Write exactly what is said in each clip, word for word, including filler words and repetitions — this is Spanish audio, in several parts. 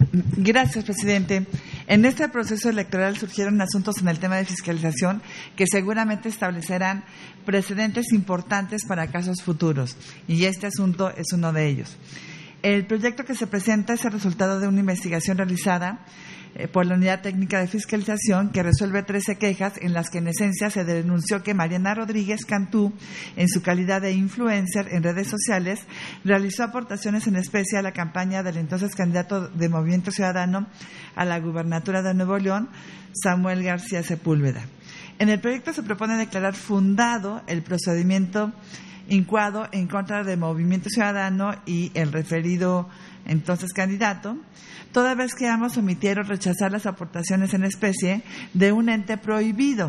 Gracias, presidente. En este proceso electoral surgieron asuntos en el tema de fiscalización que seguramente establecerán precedentes importantes para casos futuros, y este asunto es uno de ellos. El proyecto que se presenta es el resultado de una investigación realizada eh, por la Unidad Técnica de Fiscalización, que resuelve trece quejas en las que en esencia se denunció que Mariana Rodríguez Cantú, en su calidad de influencer en redes sociales, realizó aportaciones en especie a la campaña del entonces candidato de Movimiento Ciudadano a la gubernatura de Nuevo León, Samuel García Sepúlveda. En el proyecto se propone declarar fundado el procedimiento incoado en contra de Movimiento Ciudadano y el referido entonces candidato, toda vez que ambos omitieron rechazar las aportaciones en especie de un ente prohibido.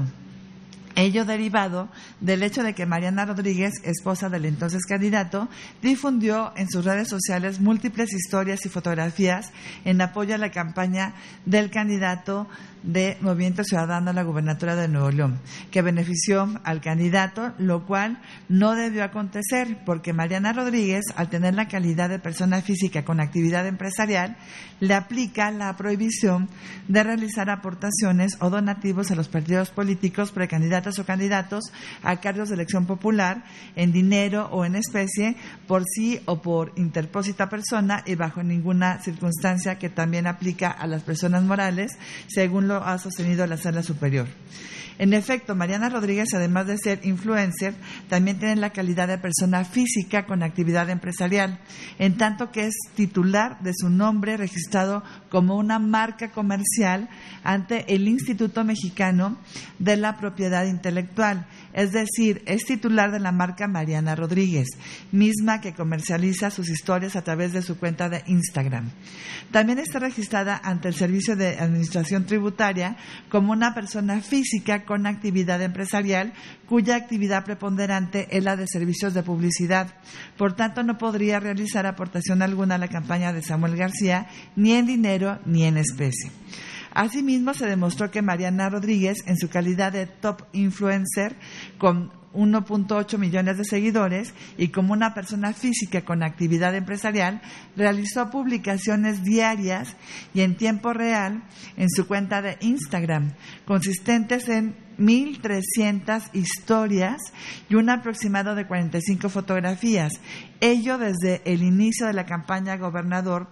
Ello derivado del hecho de que Mariana Rodríguez, esposa del entonces candidato, difundió en sus redes sociales múltiples historias y fotografías en apoyo a la campaña del candidato de Movimiento Ciudadano a la gubernatura de Nuevo León, que benefició al candidato, lo cual no debió acontecer porque Mariana Rodríguez, al tener la calidad de persona física con actividad empresarial, le aplica la prohibición de realizar aportaciones o donativos a los partidos políticos, precandidatos o candidatos a cargos de elección popular en dinero o en especie, por sí o por interpósita persona, y bajo ninguna circunstancia, que también aplica a las personas morales, según lo ha sostenido la Sala Superior. En efecto, Mariana Rodríguez, además de ser influencer, también tiene la calidad de persona física con actividad empresarial, en tanto que es titular de su nombre registrado como una marca comercial ante el Instituto Mexicano de la Propiedad Intelectual, es decir, es titular de la marca Mariana Rodríguez, misma que comercializa sus historias a través de su cuenta de Instagram. También está registrada ante el Servicio de Administración Tributaria como una persona física con actividad empresarial, cuya actividad preponderante es la de servicios de publicidad. Por tanto, no podría realizar aportación alguna a la campaña de Samuel García, ni en dinero ni en especie. Asimismo, se demostró que Mariana Rodríguez, en su calidad de top influencer, con uno punto ocho millones de seguidores y como una persona física con actividad empresarial, realizó publicaciones diarias y en tiempo real en su cuenta de Instagram, consistentes en mil trescientas historias y un aproximado de cuarenta y cinco fotografías. Ello desde el inicio de la campaña gobernador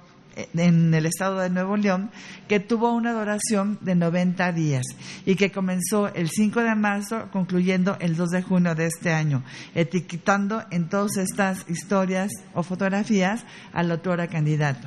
en el estado de Nuevo León, que tuvo una duración de noventa días y que comenzó el cinco de marzo, concluyendo el dos de junio de este año, etiquetando en todas estas historias o fotografías al otrora candidato.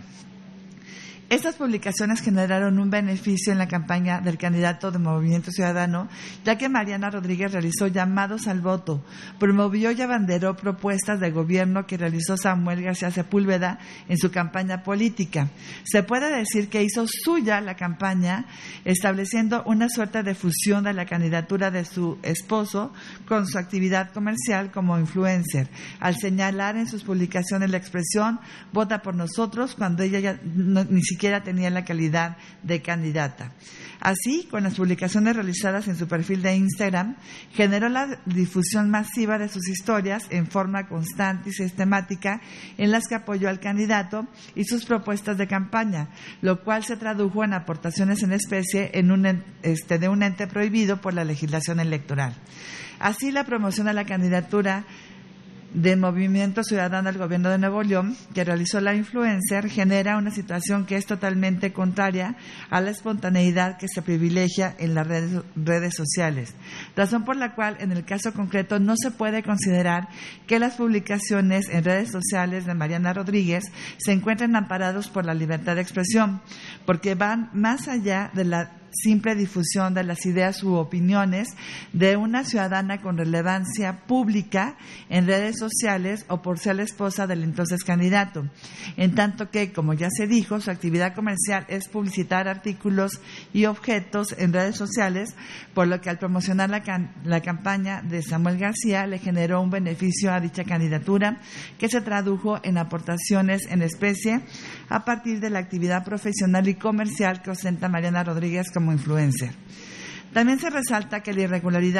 Estas publicaciones generaron un beneficio en la campaña del candidato de Movimiento Ciudadano, ya que Mariana Rodríguez realizó llamados al voto, promovió y abanderó propuestas de gobierno que realizó Samuel García Sepúlveda en su campaña política. Se puede decir que hizo suya la campaña, estableciendo una suerte de fusión de la candidatura de su esposo con su actividad comercial como influencer, al señalar en sus publicaciones la expresión "vota por nosotros", cuando ella ya no, ni siquiera tenía la calidad de candidata. Así, con las publicaciones realizadas en su perfil de Instagram, generó la difusión masiva de sus historias en forma constante y sistemática, en las que apoyó al candidato y sus propuestas de campaña, lo cual se tradujo en aportaciones en especie en un, este, de un ente prohibido por la legislación electoral. Así, la promoción a la candidatura de Movimiento Ciudadano al Gobierno de Nuevo León, que realizó la influencer, genera una situación que es totalmente contraria a la espontaneidad que se privilegia en las redes, redes sociales, razón por la cual en el caso concreto no se puede considerar que las publicaciones en redes sociales de Mariana Rodríguez se encuentren amparados por la libertad de expresión, porque van más allá de la simple difusión de las ideas u opiniones de una ciudadana con relevancia pública en redes sociales o por ser la esposa del entonces candidato, en tanto que, como ya se dijo, su actividad comercial es publicitar artículos y objetos en redes sociales, por lo que al promocionar la, can- la campaña de Samuel García le generó un beneficio a dicha candidatura, que se tradujo en aportaciones en especie a partir de la actividad profesional y comercial que ostenta Mariana Rodríguez como influencer. También se resalta que la irregularidad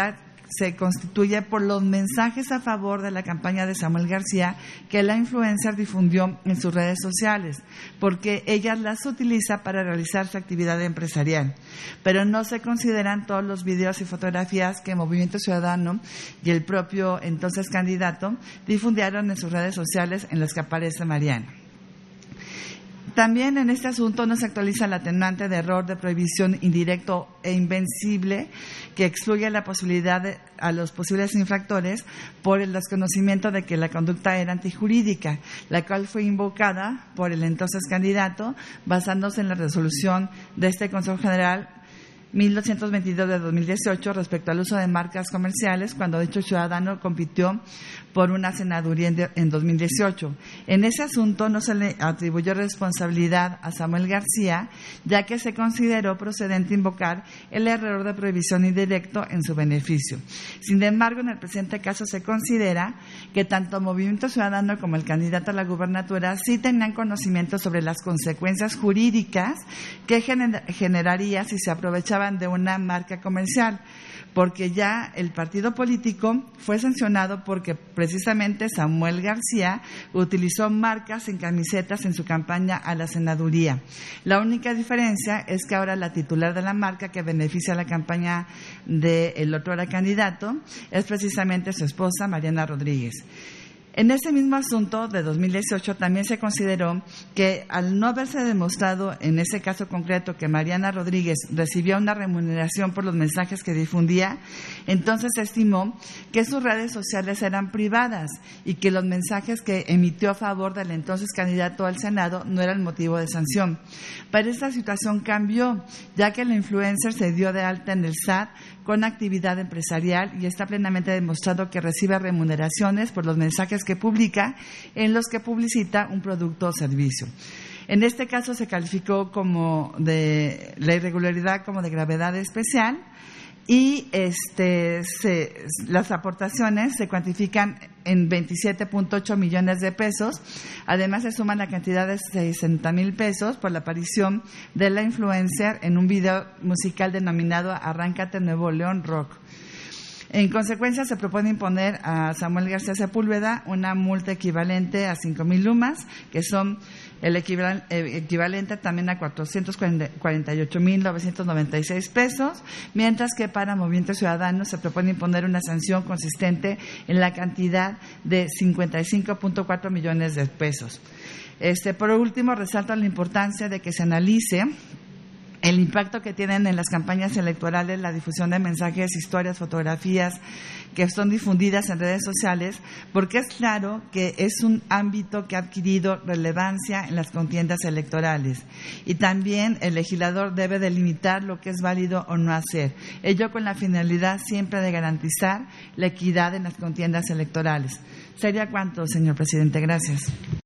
se constituye por los mensajes a favor de la campaña de Samuel García que la influencer difundió en sus redes sociales, porque ella las utiliza para realizar su actividad empresarial. Pero no se consideran todos los videos y fotografías que Movimiento Ciudadano y el propio entonces candidato difundieron en sus redes sociales en las que aparece Mariana. También en este asunto no se actualiza el atenuante de error de prohibición indirecto e invencible que excluye la posibilidad de, a los posibles infractores por el desconocimiento de que la conducta era antijurídica, la cual fue invocada por el entonces candidato basándose en la resolución de este Consejo General mil doscientos veintidós de dos mil dieciocho respecto al uso de marcas comerciales cuando dicho ciudadano compitió por una senaduría en, de, en dos mil dieciocho. En ese asunto no se le atribuyó responsabilidad a Samuel García, ya que se consideró procedente invocar el error de prohibición indirecto en su beneficio. Sin embargo, en el presente caso se considera que tanto Movimiento Ciudadano como el candidato a la gubernatura sí tenían conocimiento sobre las consecuencias jurídicas que gener, generaría si se aprovechaba de una marca comercial, porque ya el partido político fue sancionado porque precisamente Samuel García utilizó marcas en camisetas en su campaña a la senaduría. La única diferencia es que ahora la titular de la marca que beneficia la campaña del otro candidato es precisamente su esposa, Mariana Rodríguez. En ese mismo asunto de dos mil dieciocho también se consideró que al no haberse demostrado en ese caso concreto que Mariana Rodríguez recibió una remuneración por los mensajes que difundía, entonces se estimó que sus redes sociales eran privadas y que los mensajes que emitió a favor del entonces candidato al Senado no eran motivo de sanción. Pero esta situación cambió, ya que la influencer se dio de alta en el S A T con actividad empresarial y está plenamente demostrado que recibe remuneraciones por los mensajes que publica en los que publicita un producto o servicio. En este caso se calificó como de la irregularidad como de gravedad especial y este se, las aportaciones se cuantifican en veintisiete punto ocho millones de pesos. Además se suma la cantidad de sesenta mil pesos por la aparición de la influencer en un video musical denominado Arráncate Nuevo León Rock. En consecuencia, se propone imponer a Samuel García Sepúlveda una multa equivalente a cinco mil lumas, que son el equivalente también a cuatrocientos cuarenta y ocho mil novecientos noventa y seis pesos, mientras que para Movimiento Ciudadano se propone imponer una sanción consistente en la cantidad de cincuenta y cinco punto cuatro millones de pesos. Este, por último, resalto la importancia de que se analice el impacto que tienen en las campañas electorales la difusión de mensajes, historias, fotografías que son difundidas en redes sociales, porque es claro que es un ámbito que ha adquirido relevancia en las contiendas electorales. Y también el legislador debe delimitar lo que es válido o no hacer, ello con la finalidad siempre de garantizar la equidad en las contiendas electorales. ¿Sería cuánto, señor presidente? Gracias.